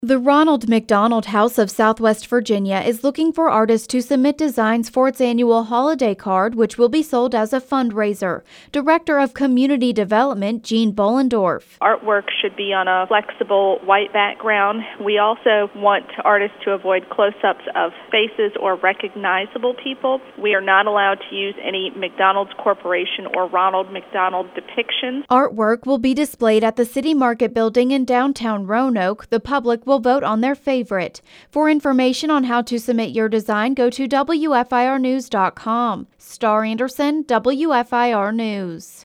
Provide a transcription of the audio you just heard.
The Ronald McDonald House of Southwest Virginia is looking for artists to submit designs for its annual holiday card, which will be sold as a fundraiser. Director of Community Development, Jean Bollendorf. Artwork should be on a flexible white background. We also want artists to avoid close-ups of faces or recognizable people. We are not allowed to use any McDonald's Corporation or Ronald McDonald depictions. Artwork will be displayed at the City Market Building in downtown Roanoke. The public will vote on their favorite. For information on how to submit your design, go to WFIRnews.com. Star Anderson, WFIR News.